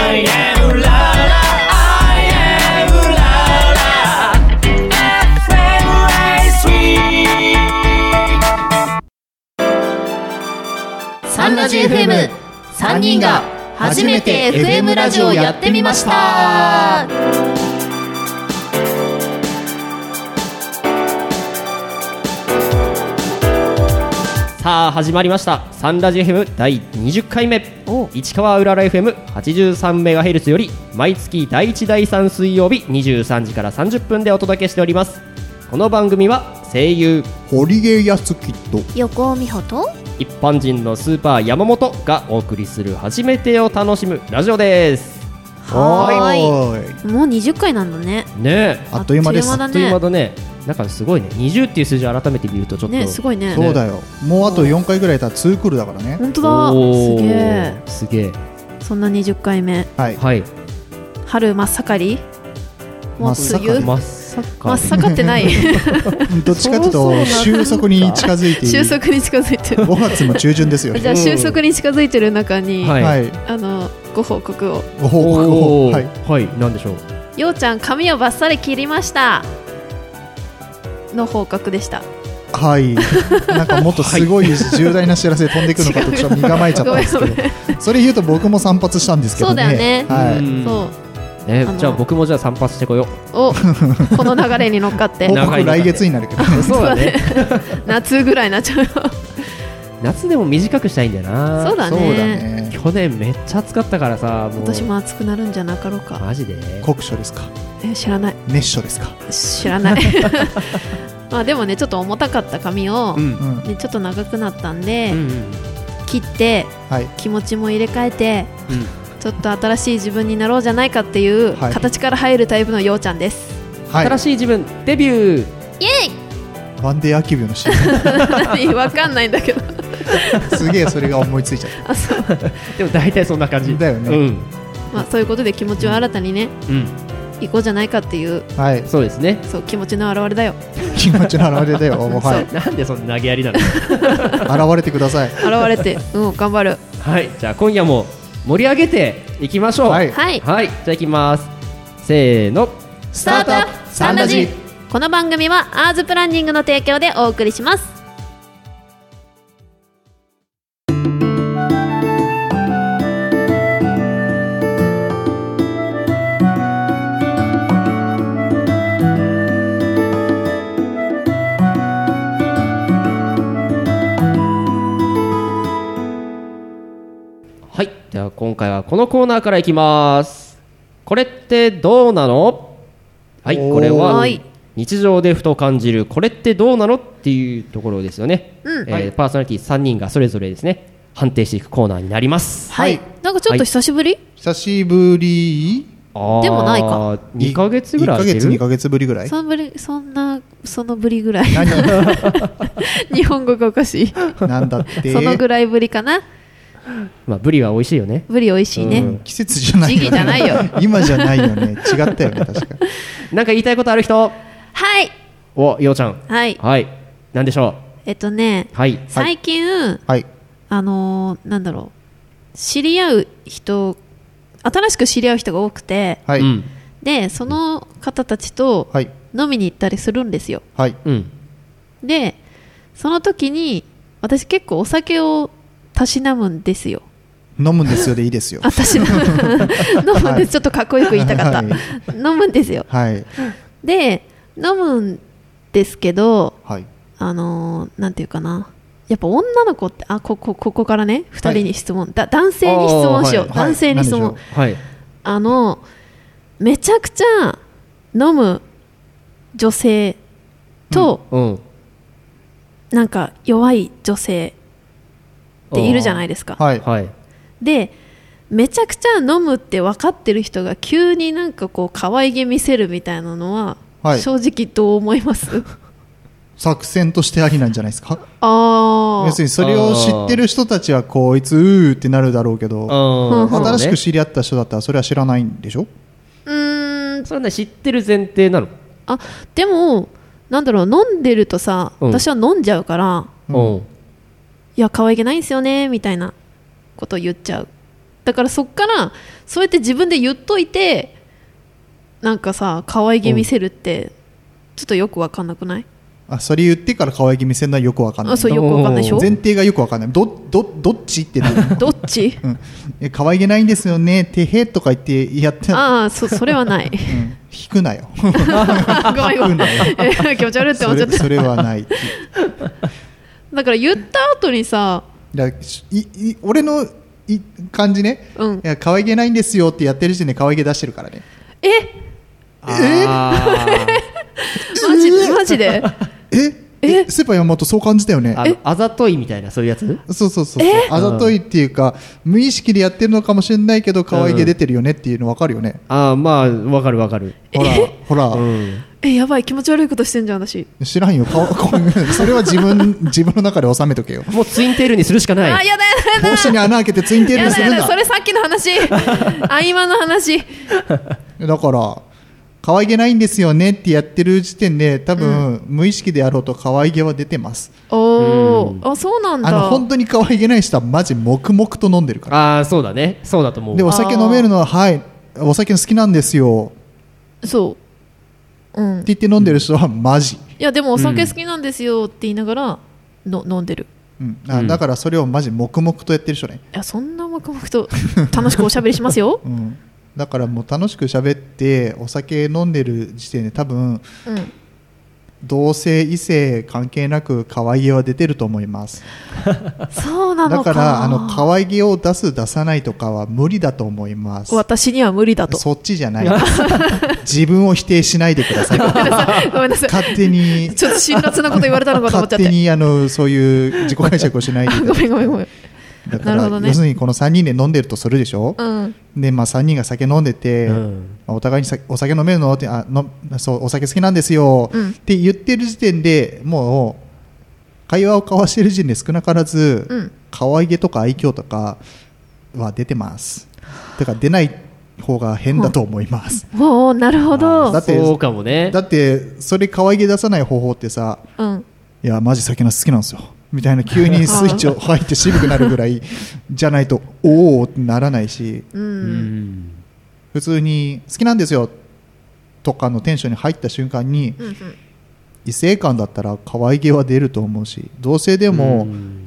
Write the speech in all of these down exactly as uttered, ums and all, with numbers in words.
I am la la I am la la エフエム スリー サンラジ エフエム さんにんが初めて エフエム ラジオやってみました。さあ始まりましたサンラジ エフエム だいにじゅっかいめ、市川うらら エフエムはちじゅうさんメガヘルツ より毎月だいいちだいさん水曜日にじゅうさんじからさんじゅっぷんでお届けしております。この番組は声優堀江康樹と横尾美穂と一般人のスーパー山本がお送りする初めてを楽しむラジオです。 はーい、もうにじゅっかいなんだね。 ねえ、 あっという間です。 あっという間だね。 あっという間だね。なんかすごいね、にじゅうっていう数字を改めて見るとちょっとね、すごいね。 そうだよ、もうあとよんかいぐらいたらツークールだからね。 本当だ、すげえすげえ。 そんなにじゅっかいめ、 はい、 はい、 春真っ盛り、もう梅雨真っ盛り真っ盛ってないどっちかというと収束に近づいている。 収束に近づいてる。 ごがつも中旬ですよ。 じゃあ収束に近づいてる中に、 はい、 あのご報告をご報告を、 はい、はい、なんでしょう。 ようちゃん髪をバッサリ切りましたの報告でした。 はい、なんかもっとすごい重大な知らせ飛んでいくのかとちょっと身構えちゃったんですけどそれ言うと僕も散髪したんですけどね。 そうだよね、 はい、 そうえー、じゃあ僕もじゃあ散髪してこよう。 おこの流れに乗っかって報告来月になるけどねそうだね夏ぐらいになっちゃうよ夏でも短くしたいんだよな。 そうだね、 そうだね。 去年めっちゃ暑かったからさ、もう今年も暑くなるんじゃなかろうか。 マジで酷暑ですか。 え知らない。 熱暑ですか。 知らないまあでもね、ちょっと重たかった髪を、 うんね、ちょっと長くなったんで、 うんうん、 切って、 はい、 気持ちも入れ替えて、 うん、 ちょっと新しい自分になろうじゃないかっていう、はい、形から入るタイプのようちゃんです、 はい、 新しい自分デビューイエイワンデーアキビューのシーンわかんないんだけどすげえそれが思いついちゃったあそうでも大体そんな感じだよね、 うんまあ、そういうことで気持ちを新たにね、うん、行こうじゃないかっていう、 はい、 そうですね。 そう気持ちの表れだよ気持ちの表れだよはい、 なんでそんな投げやりなの現れてください。 現れて、うん、頑張る。 はい、じゃあ今夜も盛り上げていきましょう。 はい、 はい、 はい、じゃあいきます。せーのスタートサンラジ。この番組はアーズプランニングの提供でお送りします。 はい、では今回はこのコーナーからいきます。これってどうなの？はい、これは日常でふと感じるこれってどうなのっていうところですよね、うんえーはい、パーソナリティさんにんがそれぞれですね判定していくコーナーになります。 はい、なんかちょっと久しぶり、はい、 久しぶりでもないかにかげつぐらいいっかげつにかげつぶりぐらいそんぶりそんなそのぶりぐらい日本語がおかしいなんだってそのぐらいぶりかな。 まあブリは美味しいよね。 ブリ美味しいね、 うん、季節じゃないよね。 時期じゃないよ今じゃないよね。違ったよね確か。 なんか言いたいことある人？ はい。 お、ようちゃん。 はい。 はい。なんでしょう。 えっとね、 はい、 最近、 はい、 あのー、なんだろう、知り合う人、新しく知り合う人が多くて、 はい、 でその方たちと飲みに行ったりするんですよ。 はい、うん、 でその時に私結構お酒をたしなむんですよ。 飲むんですよでいいですよ。 あ、たしなむ飲むんです、ちょっとかっこよく言いたかった、はい、飲むんですよ、はい、で飲むんですけど、はい、あのー、なんていうかな、やっぱ女の子ってあここここからねふたりに質問、はい、だ男性に質問しよう、はい、男性に質問、はい、あのめちゃくちゃ飲む女性と、うんうん、なんか弱い女性っているじゃないですか、はいはい、でめちゃくちゃ飲むって分かってる人が急になんかこう可愛げ見せるみたいなのは、はい、正直どう思います？ 作戦としてありなんじゃないですか。 あ要するにそれを知ってる人たちはこいつうーってなるだろうけど、新しく知り合った人だったらそれは知らないんでしょ。 うーん、 それはね知ってる前提なの。 あ、でもなんだろう、飲んでるとさ、うん、私は飲んじゃうから、うん、いや可愛げないんですよねみたいなことを言っちゃう。 だからそっからそうやって自分で言っといてなんかさ可愛げ見せるってちょっとよく分かんなくない？ あ、それ言ってから可愛げ見せるのはよく分かんない。 あ、そうよく分かんないでしょ。 前提がよく分かんない。どどどっちってなるどっち、 うん、え可愛げないんですよねてへとか言ってやってああ そ, それはない、うん、 引くなよごめんごめんえ気持ち悪いって思っちゃった。 それ、それはないだから言った後にさだいい俺のい感じね、うん、いや可愛げないんですよってやってる時点で可愛げ出してるからね。 ええマジでマジでええスーパー山本そう感じたよね。 あのあざといみたいなそういうやつ。 そうそうそうそうあざといっていうか、うん、無意識でやってるのかもしれないけど可愛げ出てるよねっていうの分かるよね、 うん、ああまあ分かる分かる。 ほらほら、うん、 えやばい気持ち悪いことしてんじゃん私。 知らんよそれは自分自分の中で収めとけよ。 もうツインテールにするしかない。 あやだやだやだ帽子に穴開けてツインテールにするんだ。 やだやだそれさっきの話あ今の話だから可愛げないんですよねってやってる時点で多分、うん、無意識であろうと可愛げは出てます。 おー、うん、あそうなんだ。 あの本当に可愛げない人はマジ黙々と飲んでるから。 ああそうだねそうだと思う。 でお酒飲めるのははいお酒好きなんですよそう、うん、 って言って飲んでる人はマジ、 いやでもお酒好きなんですよって言いながらの飲んでる、 うん、あだからそれをマジ黙々とやってる人ね。 いやそんな黙々と楽しくおしゃべりしますよ、 うんだからもう楽しく喋ってお酒飲んでる時点で多分、うん、同性異性関係なく可愛げは出てると思いますそうなのか。 だからあの可愛げを出す出さないとかは無理だと思います。 私には無理だと。 そっちじゃない自分を否定しないでください。 ごめんなさい勝手にちょっと辛辣なこと言われたのかと思っちゃって勝手にあのそういう自己解釈をしないでごめんごめんごめん。 だから、ね、要するにこのさんにんで飲んでるとするでしょ、うん、で、まあ、さんにんが酒飲んでて、うんまあ、お互いにさお酒飲めるのってあのそうお酒好きなんですよ、うん、って言ってる時点でもう会話を交わしてる時点で少なからず、うん、可愛げとか愛嬌とかは出てます。だから出ない方が変だと思います。 おおなるほど。 だってそうかもね。 だってそれ可愛げ出さない方法ってさ、うん、いやマジ酒の好きなんですよみたいな急にスイッチを入って渋くなるぐらいじゃないとおおってならないし、うん、普通に好きなんですよとかのテンションに入った瞬間に、うんうん、異性間だったら可愛げは出ると思うし同性でも、うん、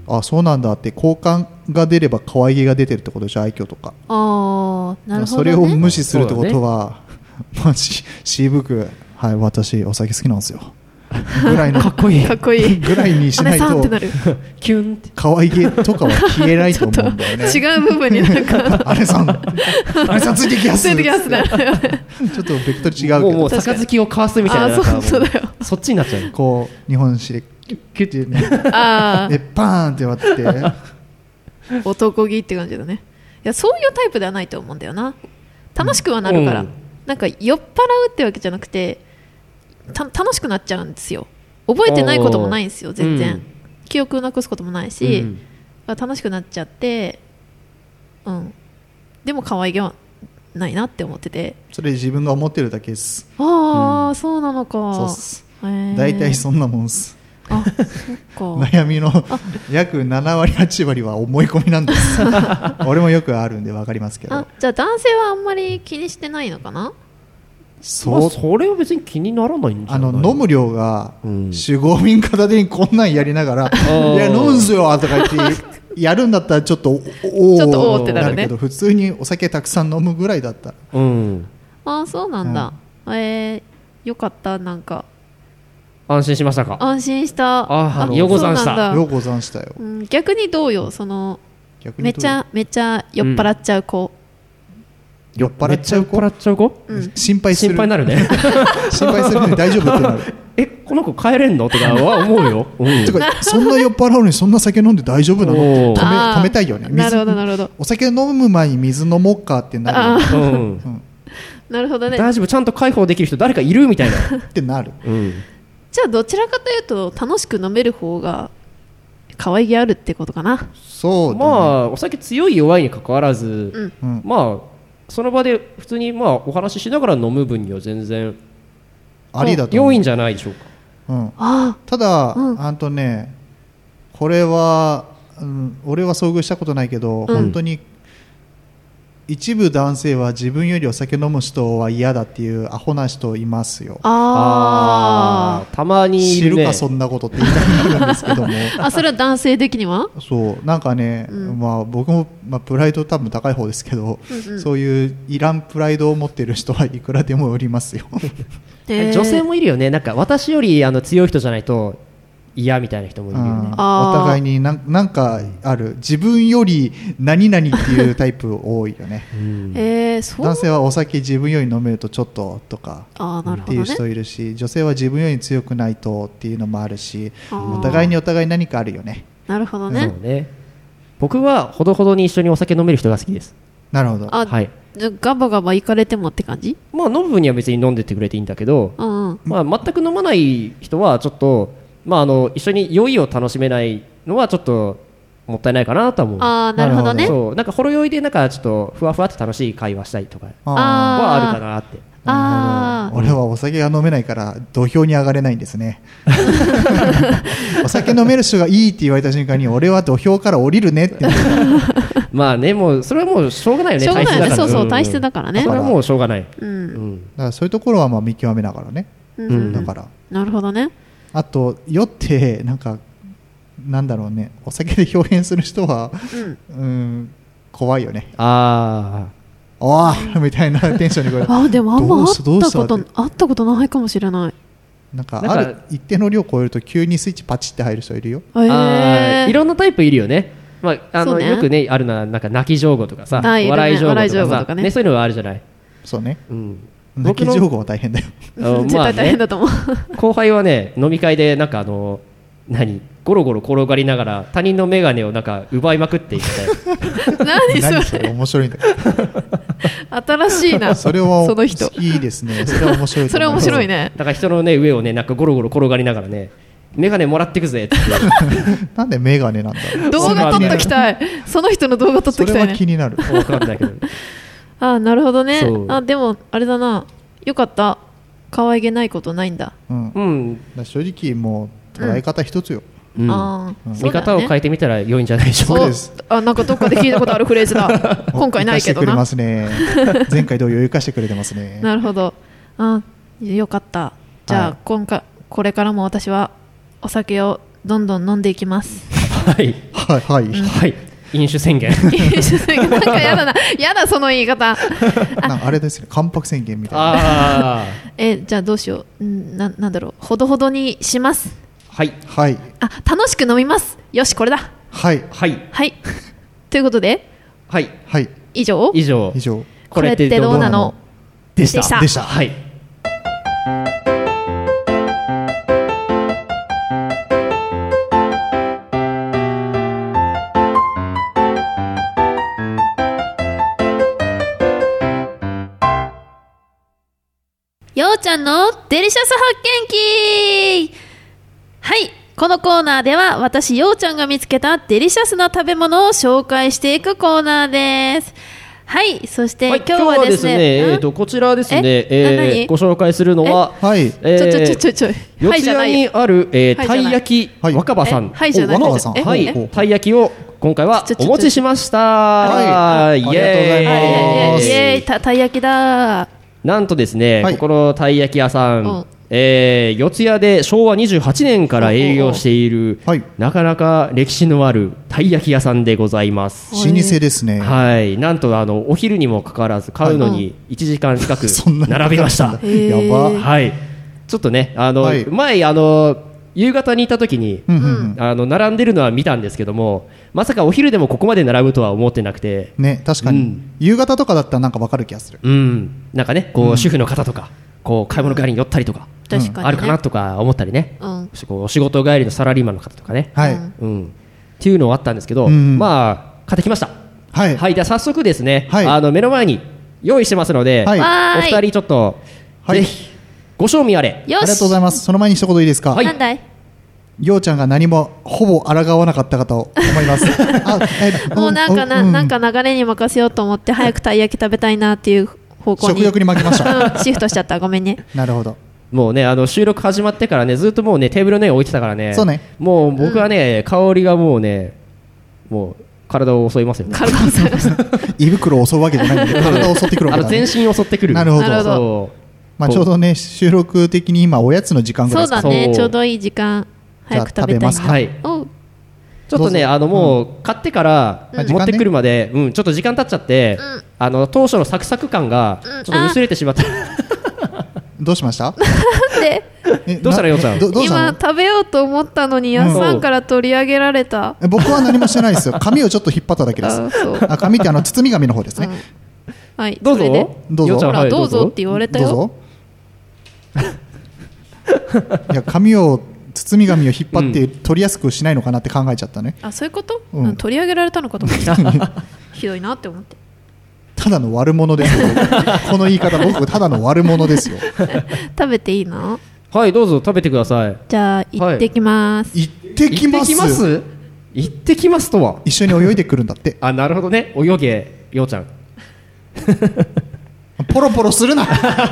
あそうなんだって好感が出れば可愛げが出てるってことでしょ愛嬌とか。 あなるほどね。 それを無視するってことは、ね、マジ渋くはい私お酒好きなんですよぐらいのかっこいいかっこいいぐらいにしないとキュンって可愛げとかは消えないと思うんだよね。 違う部分になんかあれさんあれさんついてきやすついてきやすだちょっとベクトル違うけどもうもう杯を交わすみたいななんかそうだよそっちになっちゃう。 こう日本酒でキュッてねあでパーンって割って男気って感じだね。いやそういうタイプではないと思うんだよな。楽しくはなるから、うん、なんか酔っ払うってわけじゃなくてた楽しくなっちゃうんですよ。覚えてないこともないんですよ全然、うん、記憶なくすこともないし、うん、楽しくなっちゃって、うん、でも可愛げはないなって思っててそれ自分が思ってるだけです。 ああ、うん、そうなのか。 そうっす、えー、大体そんなもんっす。 あそっか悩みの約ななわりはちわりは思い込みなんです俺もよくあるんで分かりますけど。 あじゃあ男性はあんまり気にしてないのかな。 そう、まあ、それは別に気にならないんじゃない。 あの飲む量が守護民片手にこんなんやりながら、うん、いや飲むんすよとか言ってやるんだったらちょっとおおちょっとおーってなるね。 なるけど普通にお酒たくさん飲むぐらいだったら、うん、 あそうなんだ、うん、えー、よかったなんか安心しましたか。 安心した。 ああよござんしたよござんしたよ、 うん、逆にどうよそのめちゃめちゃ酔っ払っちゃう子、 うん、酔っ払っちゃう子、 酔っ払っちゃう子、 うん、 心配する心配になるね心配するね大丈夫ってなるえこの子帰れんのとかは思うよ、うん、 てかそんな酔っ払うのにそんな酒飲んで大丈夫なのって止め、止めたいよね。 なるほどなるほど。 お酒飲む前に水飲もうかってなる、うんうん、 なるほどね。 大丈夫ちゃんと解放できる人誰かいるみたいなってなる、うん、 じゃあどちらかというと楽しく飲める方が可愛げあるってことかな。 そうだね、 まあお酒強い弱いに関わらず、うん、まあその場で普通にまあお話ししながら飲む分には全然ありだと思う。 良いんじゃないでしょうか、 うん、あただ、うん、あんとねこれは、うん、俺は遭遇したことないけど、うん、本当に一部男性は自分よりお酒飲む人は嫌だっていうアホな人いますよ。 ああ、たまにいる、ね、知るかそんなことって言いたくなるんですけどもあ、それは男性的にはそうなんかね、うん、まあ、僕も、まあ、プライド多分高い方ですけど、うんうん、そういういらんプライドを持っている人はいくらでもおりますよ女性もいるよね。なんか私よりあの強い人じゃないと嫌みたいな人もいるよね、うん、お互いにな ん, なんかある自分より何々っていうタイプ多いよね、うん、 えー、そう男性はお酒自分より飲めるとちょっととかっていう人いるし、ね、女性は自分より強くないとっていうのもあるし、お互いにお互い何かあるよね。 なるほどね、 そうね。僕はほどほどに一緒にお酒飲める人が好きです。 なるほど。 あ、はい、じゃガバガバ行かれてもって感じ？ まあ飲む分には別に飲んでってくれていいんだけど、うんうん、まあ、全く飲まない人はちょっとまあ、あの一緒に酔いを楽しめないのはちょっともったいないかなと思う。 あ、なるほどね。 そう、なんかほろ酔いでなんかちょっとふわふわって楽しい会話したりとかはあるかなって。 あ、 俺はお酒が飲めないから土俵に上がれないんですねお酒飲める人がいいって言われた瞬間に俺は土俵から降りるねってまあね、もうそれはもうしょうがないよね。 しょうがないよね。そうそう、体質だからね。 それはもうしょうがない、 うんうん、 だからそういうところはまあ見極めながらね、うん、だからなるほどね。 あと酔ってなんかなんだろうね、お酒で表現する人は、うんうん、怖いよね。 あああみたいなテンションにこれあ、でもあんま会ったこと会ったことないかもしれない。 なんかある一定の量を超えると急にスイッチパチって入る人いるよ。 えー、 あ、いろんなタイプいるよね。まあ、あの、ね、よくねあるのはなんか泣き上戸とかさ、笑い上戸とかさ、ね、そういうのがあるじゃない。 そうね、うん、泣き上戸は大変だよ絶対大変だと思う、 まあね、後輩はね飲み会でなんかあの何ゴロゴロ転がりながら他人の眼鏡をなんか奪いまくっていって何それ何それ面白いんだ新しいなそれはその人いいですね。それは面白いそれは面白いね。 だから人の、ね、上をねなんかゴロゴロ転がりながらね眼鏡もらってくぜってなんで眼鏡なんだろう。 動画撮っときたい。その人の動画撮っときたいね。 それは気になる。 分かんないけどあ、なるほどね。あ、でもあれだな、よかった。可愛げないことないんだ。 うん、うん、正直もう捉え方一つよ、 うんうん、あ、うん、見方を変えてみたら良いんじゃないでしょうか。 そうです。 あ、なんかどっかで聞いたことあるフレーズだ今回ないけどな。 生かしてくれますね前回同様生かしてくれてますねなるほど。あ、よかった。じゃあ、はい、今回これからも私はお酒をどんどん飲んでいきますはいはいはい、うん、 はい、飲酒宣言飲酒宣言なんかやだなやだその言い方あなんかあれですね、関白宣言みたいな。 あえじゃあどうしよう、ん な, なんだろうほどほどにします。 はいはい。 あ、楽しく飲みます。よしこれだ。 はいはいはいということではいはい以上以上以上これってどうなのでしたでしたでした。 はいようちゃんのデリシャス発見記。はい、このコーナーでは私ようちゃんが見つけたデリシャスな食べ物を紹介していくコーナーです。はい、そして、はい、今日はですね、 えー、とこちらですね、ええー、ご紹介するのは、 はいえー、 ちょちょちょちょちょ四谷にある、えー、たい焼き若葉さん、 はいじゃない若葉さん、 はい、たい焼きを今回はお持ちしました。 はい、 イエーイ、 ありがとうございます。 イエーイ、たたい焼きだ。 なんとですね、はい、ここのたい焼き屋さん、 うん、 えー、四谷でしょうわにじゅうはちねんから営業している、 はい、 なかなか歴史のあるたい焼き屋さんでございます。 老舗ですね。 はい、なんとあのお昼にもかかわらず買うのにいちじかん近く並びました。 やば。 はい、ちょっとねあの、はい、前あの夕方に行った時に、うんうんうん、あの並んでるのは見たんですけども、まさかお昼でもここまで並ぶとは思ってなくてね。確かに、うん、夕方とかだったらなんか分かる気がする、 うん、なんかねこう、うん、主婦の方とかこう買い物帰りに寄ったりとか、 うん、 あるかなとか思ったりね、うん、お仕事帰りのサラリーマンの方とかね、 はいうん、っていうのはあったんですけど、うん、まあ買ってきました。 はい、 はい、じゃあ早速ですね、 はい、 あの目の前に用意してますので、はい、お二人ちょっと、はい、ぜひご賞味あれ。 よし、 ありがとうございます。その前に一言いいですか。 はい、 なんだい。 ようちゃんが何もほぼ抗わなかったかと思いますあ、 えもうなんかな、うん、なんか流れに任せようと思って早くたい焼き食べたいなっていう方向に食欲に負けました、 うん、シフトしちゃった。ごめんね。 なるほど。 もうねあの収録始まってからねずっともうねテーブルの上置いてたからね。 そうね。 もう僕はね、うん、香りがもうねもう体を襲いますよね。 体を襲いました胃袋を襲うわけじゃないんで体を襲ってくるわけだ、ね、 あの全身襲ってくる。 なるほど。そう、まあ、ちょうどね収録的に今おやつの時間ぐらいですか。 そうだね、ちょうどいい時間。早く食べたいな。 ますはい、ちょっとねあのもう、うん、買ってから持ってくるまで、うん、ちょっと時間経っちゃって、うん、あの当初のサクサク感がちょっと薄れてしまった、うん、 どうしました？ なんでどうしたらようちゃん？ 今食べようと思ったのにやっさんから取り上げられた、 うん、僕は何もしてないですよ。紙をちょっと引っ張っただけです。あそうあ紙ってあの包み紙の方ですね、うん、 はいどうぞどうぞほらどうぞって言われたよ。 どうぞいや紙を包み紙を引っ張って取りやすくしないのかなって考えちゃったね、 うん、あそういうこと、 うん、 取り上げられたのかと思ってひどいなって思って。 ただの悪者ですよこの言い方僕ただの悪者ですよ食べていいの？ はいどうぞ食べてください。 じゃあ行ってきます、 はい、行ってきます。 行ってきます行ってきますとは一緒に泳いでくるんだってあなるほどね。泳げようちゃんポロポロするな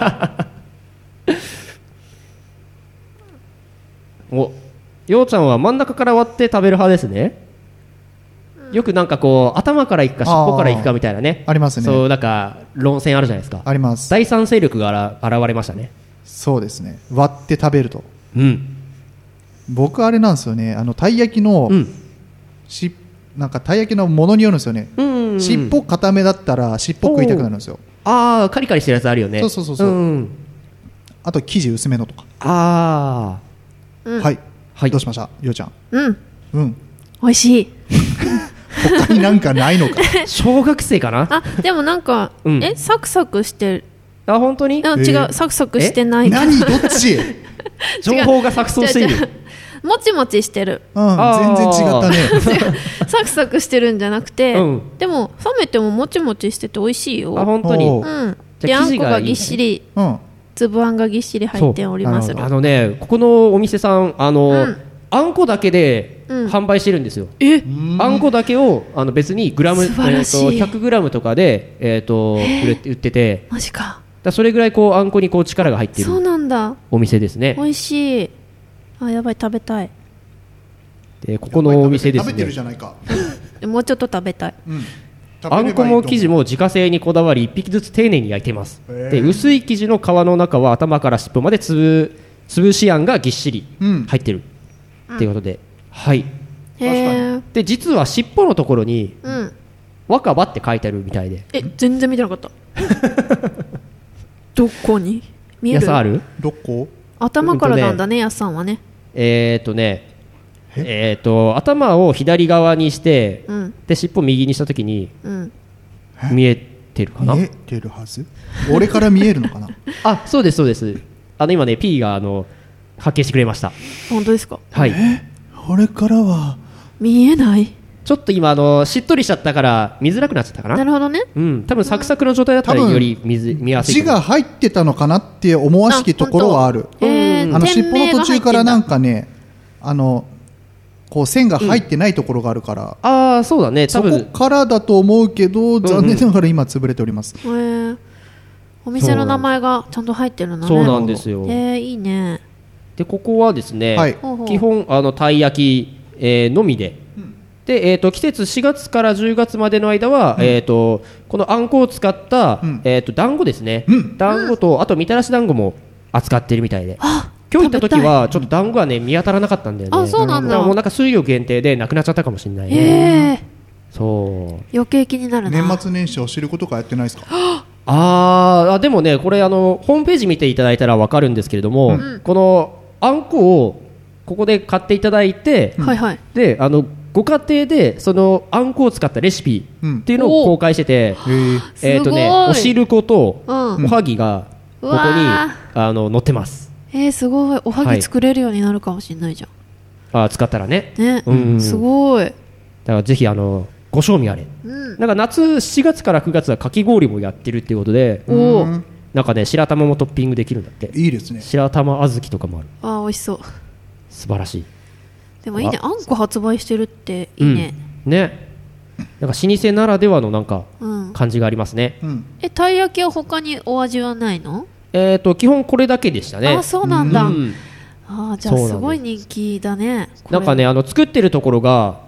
おようちゃんは真ん中から割って食べる派ですね。よくなんかこう頭からいくか尻尾からいくかみたいなねありますね。 そうなんか論戦あるじゃないですか。 あります。 第三勢力が現れましたね。 そうですね。割って食べると、 うん、 僕あれなんですよね。あのたい焼きの、うん、しなんかたい焼きのものによるんですよね、うんうんうん、尻尾固めだったら尻尾食いたくなるんですよ。 ああカリカリしてるやつあるよね。 そうそうそうそう、うん、あと生地薄めのとか。 ああ、うん、はい、はい、どうしましたようちゃん？ うんうん美味しい他になんかないのか小学生かなあでもなんか、うん、えサクサクしてる。 あ本当にあ違う、えー、サクサクしてない。 何どっち情報が錯綜しているもちもちしてる、 うん、全然違ったねサクサクしてるんじゃなくて、うん、でも冷めてももちもちしてて美味しいよ。 あ本当に、 うん、であんこがぎっしり、うん、粒あんがぎっしり入っております。 あのねここのお店さんあの、うん、あんこだけで販売してるんですよ、うん、えあんこだけをあの別にグラム、えー、とひゃくグラムとかで、えー、と売って売っててマジか。 だそれぐらいこうあんこにこう力が入っているそうなんだお店ですね。 美味しい。あやばい食べたい。 でここのお店ですね食べてるじゃないかもうちょっと食べたい、 うん、 あんこも生地も自家製にこだわりいっぴきずつ丁寧に焼いています。で薄い生地の皮の中は頭から尻尾までつぶ潰しあんがぎっしり入ってる、うん、っていうことで、はいへで実は尻尾のところに、うん、若葉って書いてあるみたいで。 え全然見てなかったどこに見える？ やさある？ どこ？ 頭からなんだね、やっさんはね。 えーっとねえー、と頭を左側にして、うん、で尻尾右にしたときに、うん、見えてるかな。 見えてるはず。俺から見えるのかなあそうですそうです。あの今ね P があの発見してくれました。 本当ですか？ はい。 え俺からは見えない。 ちょっと今あのしっとりしちゃったから見づらくなっちゃったかな。 なるほどね。 うん、多分サクサクの状態だったらより 見, 見やすい。 字が入ってたのかなって思わしきところはある。あ、えー、あの尻尾の途中からなんかねあのこう線が入ってないところがあるから、うん、 ああそうだね多分そこからだと思うけど残念ながら今潰れております、 うんうん、えー、お店の名前がちゃんと入ってるのね。 そうなんですよ。 えー、いいね。 でここはですね、はい、基本あのたい焼き、えー、のみで、うん、で、えー、と季節しがつからじゅうがつまでの間は、うん、えー、とこのあんこを使った、うん、えー、と団子ですね、うん、団子とあとみたらし団子も扱っているみたいで、今日行った時はちょっと団子はね見当たらなかったんだよね。 あそうなんだ。 もうなんか数量限定でなくなっちゃったかもしれないね。そう余計気になるな。 年末年始お汁粉とかやってないですか？ ああでもねこれあのホームページ見ていただいたら分かるんですけれども、うん、このあんこをここで買っていただいて、うん、であのご家庭でそのあんこを使ったレシピっていうのを公開してて、うん、えーとね、お汁粉とおはぎがここに、うん、あの載ってます。 えー、すごい。おはぎ作れるようになるかもしれないじゃん、 はい、あ使ったらね、 ね、うん、すごい。だからぜひあのご賞味あれ、うん、なんか夏しがつからくがつはかき氷もやってるっていうことで、おなんかね白玉もトッピングできるんだって。 いいですね。 白玉小豆とかもある。 あー美味しそう。 素晴らしい。 でもいいね、あんこ発売してるっていいね、 うん、ねなんか老舗ならではのなんか感じがありますね、うん、 えたい焼きは他にお味はないの？ えーと基本これだけでしたね。 あそうなんだ、うん、あじゃあすごい人気だね。 なんかねあの作ってるところが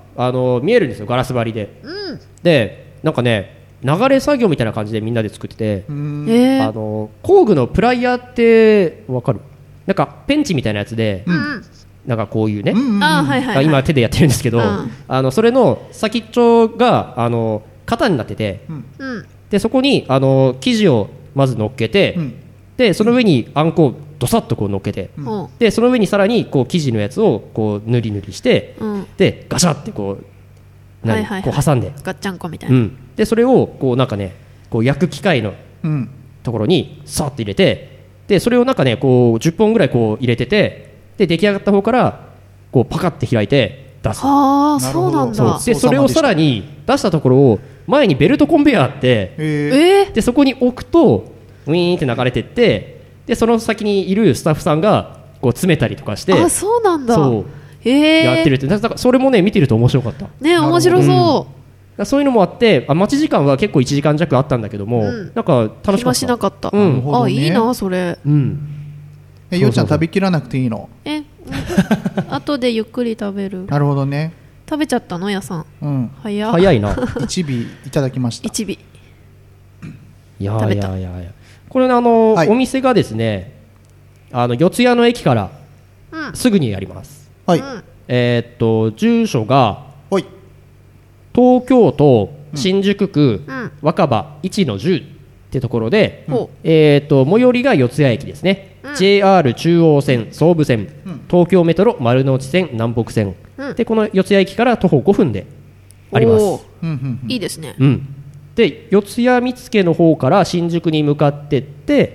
あの見えるんですよ、ガラス張りで、うん、でなんかね流れ作業みたいな感じでみんなで作ってて、あの工具のプライヤーって分かる？なんかペンチみたいなやつで、うん、なんかこういうね、うんうん、あ、はいはいはい、今手でやってるんですけど、うん、あのそれの先っちょがあの型になってて、うん、でそこにあの生地をまず乗っけて、うん、でその上にあんこをドサッとこう乗っけて、うん、でその上にさらにこう生地のやつをこう塗り塗りして、うん、でガシャってこう、はいはいはい、こう挟んでガッチャンコみたいな、うん、 でそれをこうなんかねこう焼く機械のところにサーッと入れて、でそれをなんかねこうじゅっぽんぐらいこう入れてて、で出来上がった方からこうパカッて開いて出す。 ああ、そうなんだ。 そうでそれをさらに出したところを前にベルトコンベヤーあって、えー、でそこに置くとウィーンって流れてって、でその先にいるスタッフさんがこう詰めたりとかして、 あ、そうなんだ。 そう、えー、やってるって、だからそれもね見てると面白かったね。面白そう、 うん、そういうのもあって、あ待ち時間は結構いちじかん弱あったんだけども、うん、なんか楽しかった。 暇しなかった、 うん、 あ、いいなそれ、 うん、 えようちゃん食べきらなくていいの？ え後でゆっくり食べる。 なるほどね。 食べちゃったのやさん、うん、早, 早いな。 いち尾いただきました。 いち尾いやいやいやいや、これあの、はい、お店がですね、あの四谷の駅からすぐにやります、 はい、 えー、っと住所が、はい、東京都新宿区、うん、若葉いちのじゅうってところで、うん、えー、っと最寄りが四谷駅ですね、うん、ジェイアール 中央線総武線、うん、東京メトロ丸の内線南北線、うん、でこの四谷駅から徒歩ごふんであります。 いいですね、 うん、で四谷見附の方から新宿に向かってって、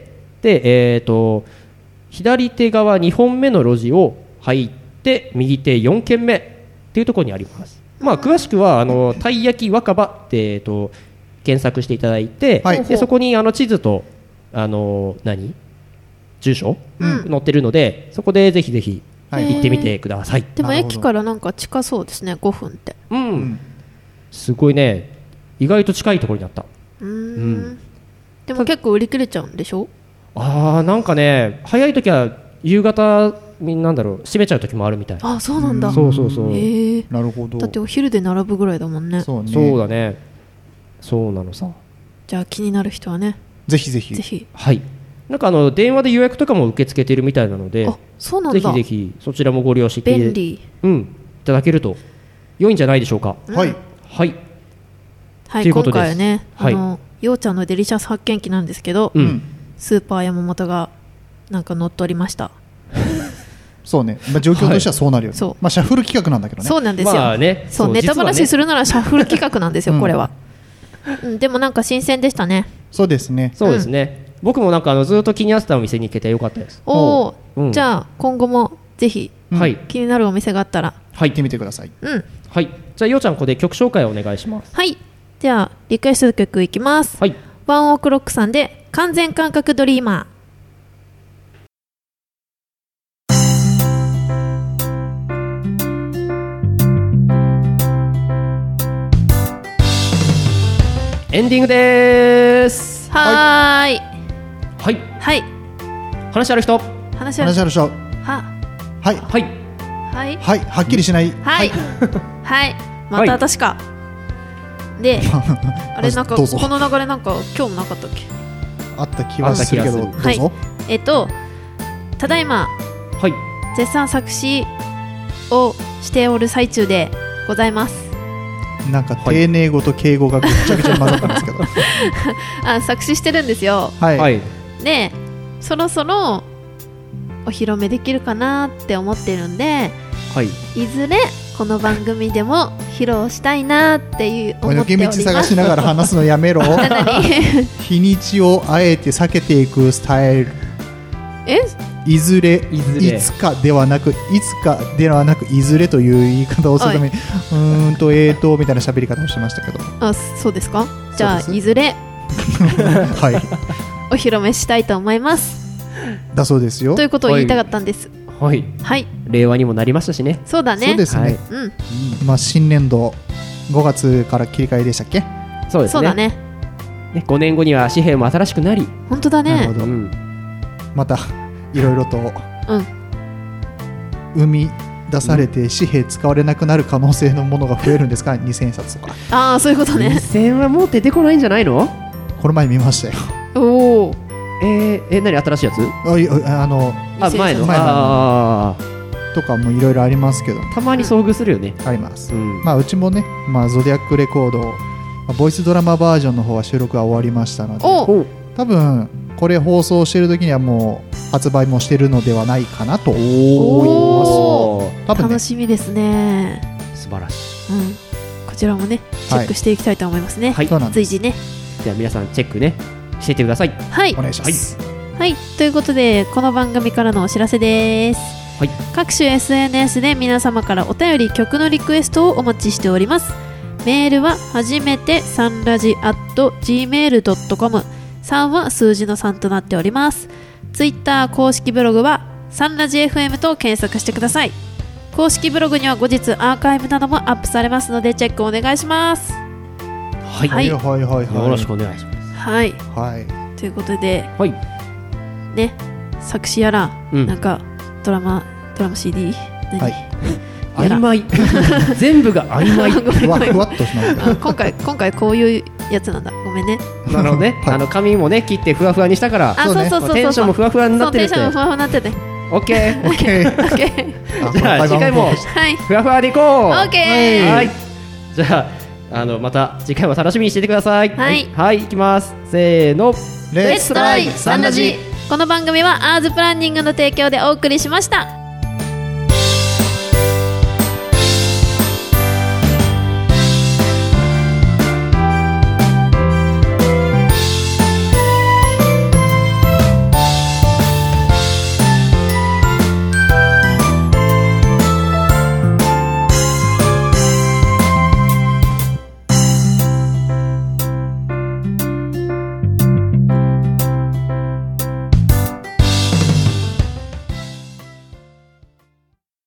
で、えー、と左手側にほんめの路地を入って右手よんけんめっていうところにあります。まあ、詳しくはあのたい焼き若葉って、えー、と検索していただいて、はい、でそこにあの地図とあの何住所、うん、載ってるので、そこでぜひぜひ行ってみてください。 でも駅からなんか近そうですね、ごふんって、 うんうん、すごいね、意外と近いところにあった。うーん、うん、 でも結構売り切れちゃうんでしょ？ あー、なんかね早い時は夕方なんだろう閉めちゃう時もあるみたい。 あ、そうなんだ。 そうそうそう、 へー、 なるほど。 だってお昼で並ぶぐらいだもんね。 そうね、 そうだね、そうなのさ。 じゃあ気になる人はねぜひぜひぜひ、 はい、なんかあの電話で予約とかも受け付けてるみたいなので、 あ、そうなんだ。 ぜひぜひそちらもご利用して便利、 うん、いただけると良いんじゃないでしょうか。 はいはいはい、今回はね、あの、はい、ようちゃんのデリシャス発見記なんですけど、うん、スーパー山本がなんか乗っ取りました。 そうね、まあ、状況としてはそうなるよね、はい、まあ、シャッフル企画なんだけどね。 そうなんですよ、 まあね、 そう、ネタ話するならシャッフル企画なんですよ、うん、これは、うん、でもなんか新鮮でしたね。 そうですね、 そうですね、うん、僕もなんかあのずっと気になってたお店に行けてよかったです。 おー、うん、じゃあ今後もぜひ、うん、気になるお店があったら、 はい、行ってみてください。 うん、 はい、じゃあようちゃんここで曲紹介をお願いします。 はい、じゃあリクエスト曲いきます、はい、ワンオクロックさんで完全感覚ドリーマー。 エンディングです。 はーい、 はい、 はい、 話ある人、 話ある人、 話ある人、ははいはいはいはい、はっきりしない、 はいはい、また私か、であれなんかこの流れなんか今日もなかったっけ？ あった気はするけど、どうぞ。はい、 えっとただいま、 はい、 絶賛作詞をしておる最中でございます。 なんか丁寧語と敬語がぐっちゃぐちゃ混ざったんですけどあ、作詞してるんですよ。 はい、 でそろそろお披露目できるかなって思ってるんで、 はい、 いずれこの番組でも披露したいなっていう思っております。 抜け道探しながら話すのやめろ日にちをあえて避けていくスタイル。 えいずれ、 いずれいつかではなくいつかではなくいずれという言い方をするために、うーんとえーとみたいな喋り方をしてましたけど。 あ、そうですか。じゃあいずれはいお披露目したいと思いますだそうですよ。 ということを言いたかったんです。 はい、はい、令和にもなりましたしね。 そうだね。 そうですね、はい、うん、まあ、新年度ごがつから切り替えでしたっけ？ そうですね。 そうだね。 ね、ごねんごには紙幣も新しくなり。 本当だね。 なるほど、うん、またいろいろと、うん、生み出されて紙幣使われなくなる可能性のものが増えるんですか、にせんえん札とか。 ああ、そういうことね。 にせんえんはもう出てこないんじゃないの？ この前見ましたよ。 おお。 えー、え何新しいやつ？ ああのあ前の前のあとかもいろいろありますけど、 たまに遭遇するよね。 あります、 うん、 まあうちもね、まあ、ゾディアックレコード、まあ、ボイスドラマバージョンの方は収録は終わりましたので、 お多分これ放送してる時にはもう発売もしてるのではないかなと思います。多分ね、 楽しみですね。 素晴らしい、 うん、こちらもねチェックしていきたいと思いますね。はい、随時ね。 では皆さんチェックねしていってください。 はい、 お願いします。 はい、はい、ということでこの番組からのお知らせです。はい、各種 エスエヌエス で皆様からお便り、曲のリクエストをお待ちしております。メールははじめてさんラジ アットジーメールドットコム、 さんは数字のさんとなっております。ツイッター公式ブログはさんラジ エフエム と検索してください。公式ブログには後日アーカイブなどもアップされますのでチェックお願いします。 はい、はいはいはいはい、よろしくお願いします。 はい、 はい、 ということで、 はい、 ね、作詞やら、うん、なんかドラマドラマ シーディー、何、はい、 曖昧全部が曖昧ふわふわっとします今回今回こういうやつなんだ、ごめんね。 なるほどね、はい、あの髪もね切ってふわふわにしたから、 あ、そうそうそうそう、 テンションもふわふわになってるって。 テンションもふわふわになってて、 オッケーオッケーオッケー。じゃあ次回もふわふわでいこう。 オッケー。 はい、じゃああのまた次回も楽しみにしていてください。 はい、 はい、いきます。せーの、 レッツトライサンラジ。この番組はアーズプランニングの提供でお送りしました。